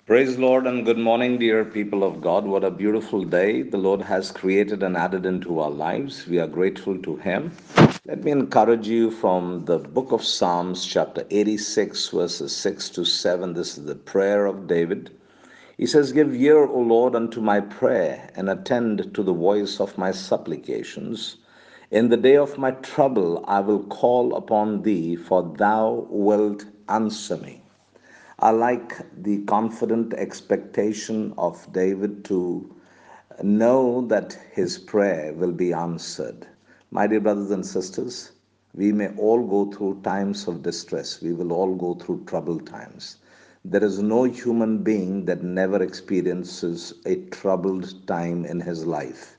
Praise Lord and good morning, dear people of God. What a beautiful day the Lord has created and added into our lives. We are grateful to Him. Let me encourage you from the book of Psalms, chapter 86, verses 6 to 7. This is the prayer of David. He says, "Give ear, O Lord, unto my prayer, and attend to the voice of my supplications. In the day of my trouble, I will call upon thee, for thou wilt answer me." I like the confident expectation of David to know that his prayer will be answered. My dear brothers and sisters, we may all go through times of distress. We will all go through troubled times. There is no human being that never experiences a troubled time in his life.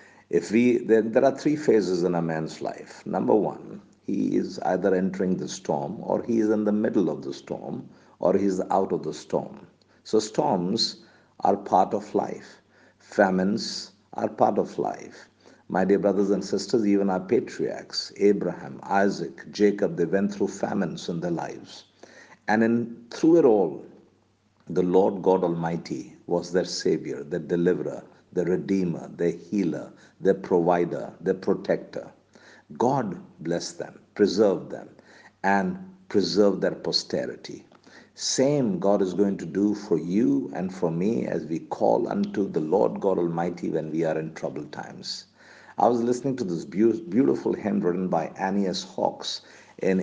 There are three phases in a man's life. Number one, he is either entering the storm, or he is in the middle of the storm, or he is out of the storm. So storms are part of life. Famines are part of life. My dear brothers and sisters, even our patriarchs, Abraham, Isaac, Jacob, they went through famines in their lives. And through it all, the Lord God Almighty was their Savior, their deliverer, their Redeemer, their healer, their provider, their protector. God blessed them, preserved them, and preserved their posterity. Same God is going to do for you and for me as we call unto the Lord God Almighty when we are in troubled times. I was listening to this beautiful hymn written by Annius Hawks in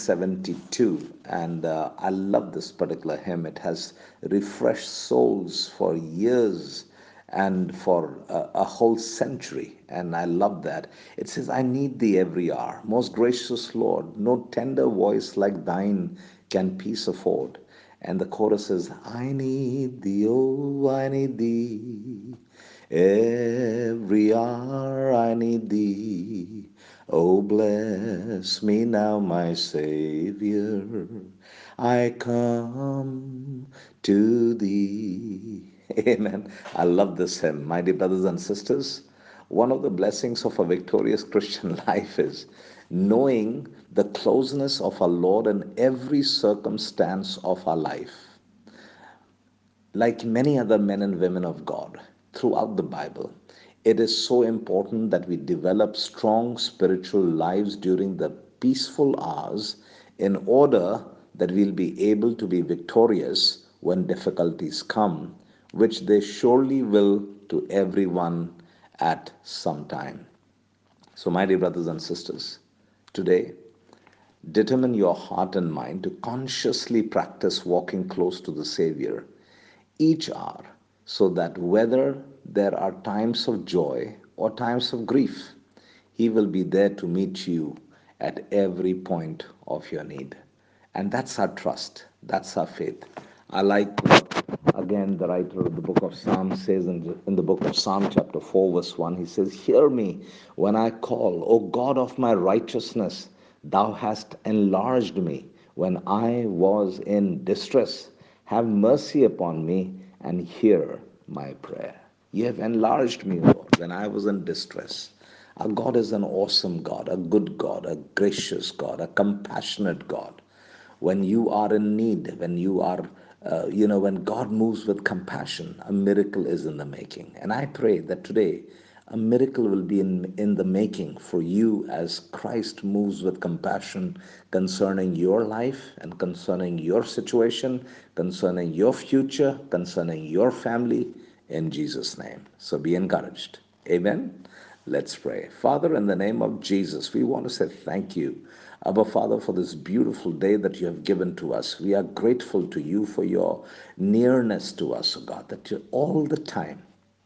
1872, and I love this particular hymn. It has refreshed souls for years and for a whole century, and I love that. It says, "I need thee every hour, most gracious Lord, no tender voice like thine can peace afford." And the chorus is, "I need thee, oh, I need thee. Every hour I need thee. Oh, bless me now, my Savior. I come to thee." Amen. I love this hymn. My dear brothers and sisters, one of the blessings of a victorious Christian life is knowing the closeness of our Lord in every circumstance of our life. Like many other men and women of God throughout the Bible, it is so important that we develop strong spiritual lives during the peaceful hours in order that we'll be able to be victorious when difficulties come, which they surely will to everyone at some time. So, my dear brothers and sisters, today determine your heart and mind to consciously practice walking close to the Savior each hour, so that whether there are times of joy or times of grief, He will be there to meet you at every point of your need. And that's our trust, that's our faith. I like what, again, the writer of the book of Psalms says in the book of Psalm, chapter 4, verse 1. He says, "Hear me when I call, O God of my righteousness. Thou hast enlarged me when I was in distress. Have mercy upon me and hear my prayer." You have enlarged me, Lord, when I was in distress. Our God is an awesome God, a good God, a gracious God, a compassionate God. When you are in need, when you are, when God moves with compassion, a miracle is in the making. And I pray that today a miracle will be in the making for you as Christ moves with compassion concerning your life and concerning your situation, concerning your future, concerning your family, in Jesus' name. So be encouraged. Amen. Let's pray. Father, in the name of Jesus, we want to say thank you, Abba Father, for this beautiful day that you have given to us. We are grateful to you for your nearness to us, oh God, that you all the time,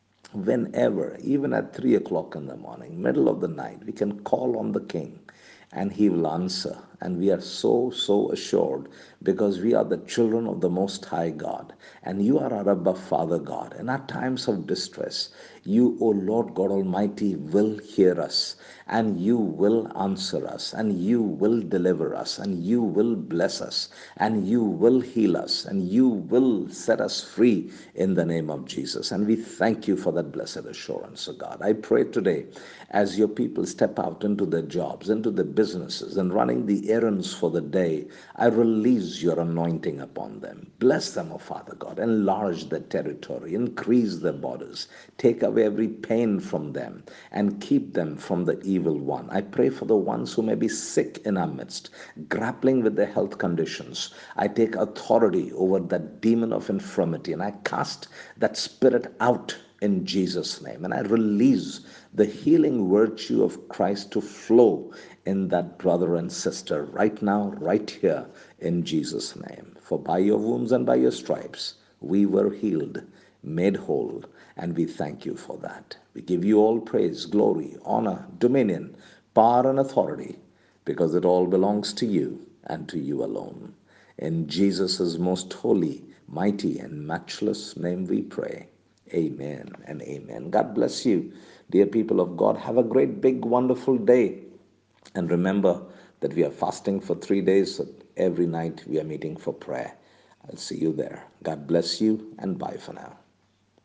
whenever, even at 3 o'clock in the morning, middle of the night, we can call on the King and he will answer. And we are so assured because we are the children of the Most High God. And you are our Abba Father God. In our times of distress, you, O Lord God Almighty, will hear us and you will answer us and you will deliver us and you will bless us and you will heal us and you will set us free in the name of Jesus. And we thank you for that blessed assurance, O God. I pray today as your people step out into their jobs, into their businesses, and running the errands for the day, I release release your anointing upon them. Bless them, O Father God. Enlarge their territory, increase their borders, take away every pain from them, and keep them from the evil one. I pray for the ones who may be sick in our midst, grappling with their health conditions. I take authority over that demon of infirmity, and I cast that spirit out in Jesus' name. And I release the healing virtue of Christ to flow in that brother and sister right now, right here, in Jesus' name. For by your wounds and by your stripes, we were healed, made whole, and we thank you for that. We give you all praise, glory, honor, dominion, power, and authority, because it all belongs to you and to you alone. In Jesus' most holy, mighty, and matchless name we pray. Amen and amen. God bless you, dear people of God. Have a great, big, wonderful day. And remember that we are fasting for 3 days. So every night we are meeting for prayer. I'll see you there. God bless you, and bye for now.